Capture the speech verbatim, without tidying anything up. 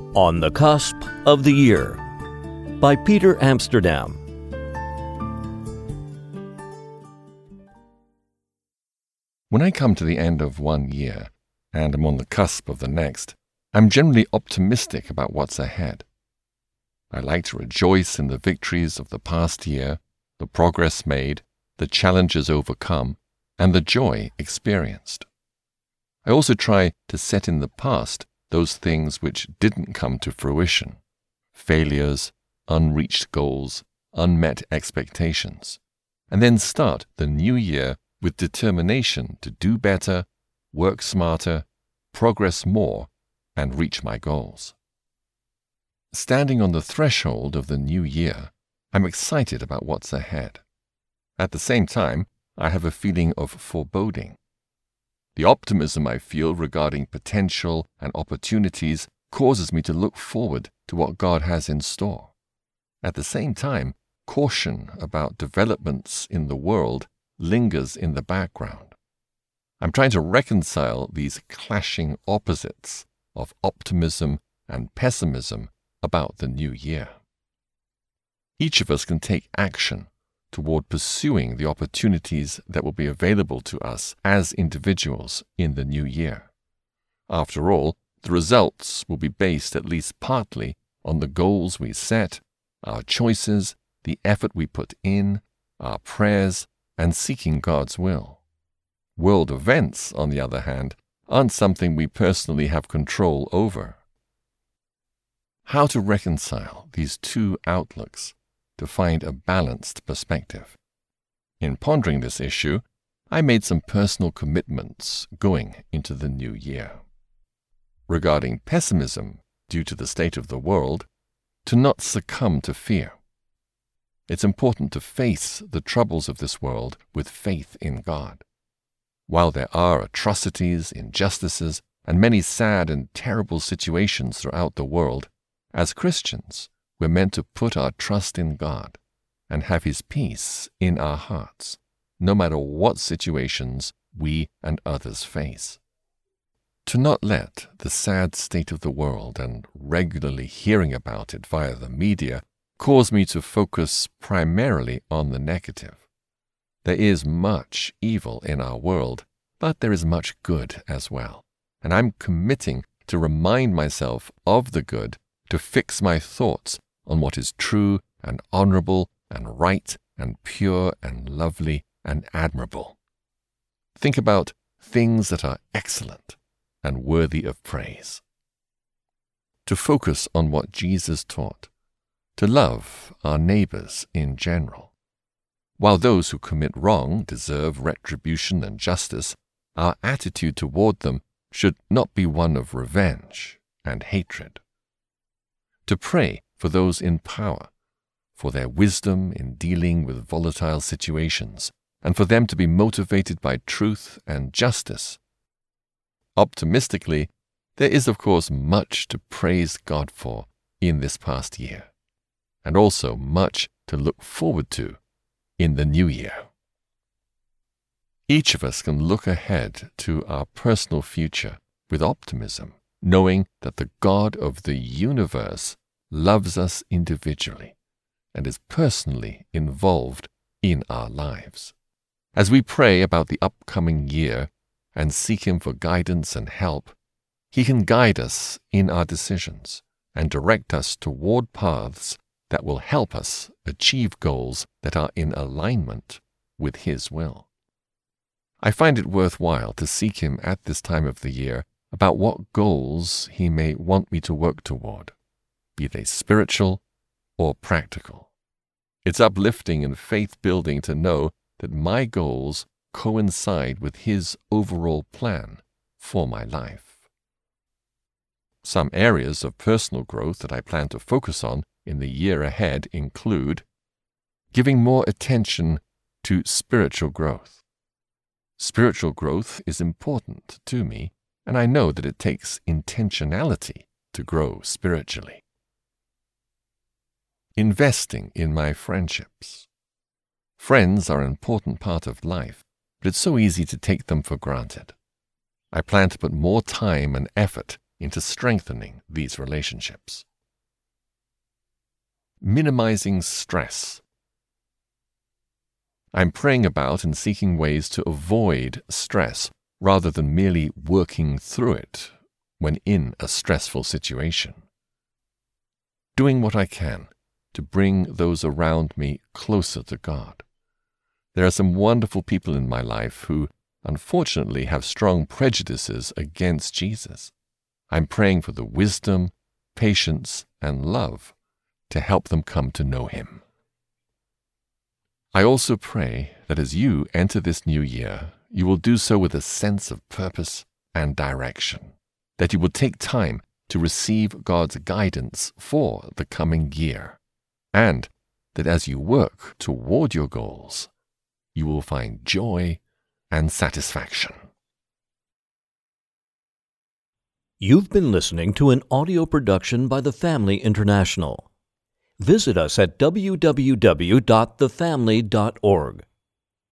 On the Cusp of the Year by Peter Amsterdam. When I come to the end of one year and am on the cusp of the next, I'm generally optimistic about what's ahead. I like to rejoice in the victories of the past year, the progress made, the challenges overcome, and the joy experienced. I also try to set in the past those things which didn't come to fruition, failures, unreached goals, unmet expectations, and then start the new year with determination to do better, work smarter, progress more, and reach my goals. Standing on the threshold of the new year, I'm excited about what's ahead. At the same time, I have a feeling of foreboding. The optimism I feel regarding potential and opportunities causes me to look forward to what God has in store. At the same time, caution about developments in the world lingers in the background. I'm trying to reconcile these clashing opposites of optimism and pessimism about the new year. Each of us can take action toward pursuing the opportunities that will be available to us as individuals in the new year. After all, the results will be based at least partly on the goals we set, our choices, the effort we put in, our prayers, and seeking God's will. World events, on the other hand, aren't something we personally have control over. How to reconcile these two outlooks to find a balanced perspective? In pondering this issue, I made some personal commitments going into the new year. Regarding pessimism due to the state of the world, to not succumb to fear. It's important to face the troubles of this world with faith in God. While there are atrocities, injustices, and many sad and terrible situations throughout the world, as Christians, we're meant to put our trust in God and have His peace in our hearts, no matter what situations we and others face. To not let the sad state of the world and regularly hearing about it via the media cause me to focus primarily on the negative. There is much evil in our world, but there is much good as well, and I'm committing to remind myself of the good, to fix my thoughts on what is true and honorable and right and pure and lovely and admirable. Think about things that are excellent and worthy of praise. To focus on what Jesus taught, to love our neighbors in general. While those who commit wrong deserve retribution and justice, our attitude toward them should not be one of revenge and hatred. To pray for those in power, for their wisdom in dealing with volatile situations, and for them to be motivated by truth and justice. Optimistically, there is of course much to praise God for in this past year, and also much to look forward to in the new year. Each of us can look ahead to our personal future with optimism, knowing that the God of the universe loves us individually and is personally involved in our lives. As we pray about the upcoming year and seek Him for guidance and help, He can guide us in our decisions and direct us toward paths that will help us achieve goals that are in alignment with His will. I find it worthwhile to seek Him at this time of the year about what goals He may want me to work toward, be they spiritual or practical. It's uplifting and faith-building to know that my goals coincide with His overall plan for my life. Some areas of personal growth that I plan to focus on in the year ahead include giving more attention to spiritual growth. Spiritual growth is important to me, and I know that it takes intentionality to grow spiritually. Investing in my friendships. Friends are an important part of life, but it's so easy to take them for granted. I plan to put more time and effort into strengthening these relationships. Minimizing stress. I'm praying about and seeking ways to avoid stress rather than merely working through it when in a stressful situation. Doing what I can to bring those around me closer to God. There are some wonderful people in my life who, unfortunately, have strong prejudices against Jesus. I'm praying for the wisdom, patience, and love to help them come to know Him. I also pray that as you enter this new year, you will do so with a sense of purpose and direction, that you will take time to receive God's guidance for the coming year, and that as you work toward your goals, you will find joy and satisfaction. You've been listening to an audio production by The Family International. Visit us at w w w dot the family dot org.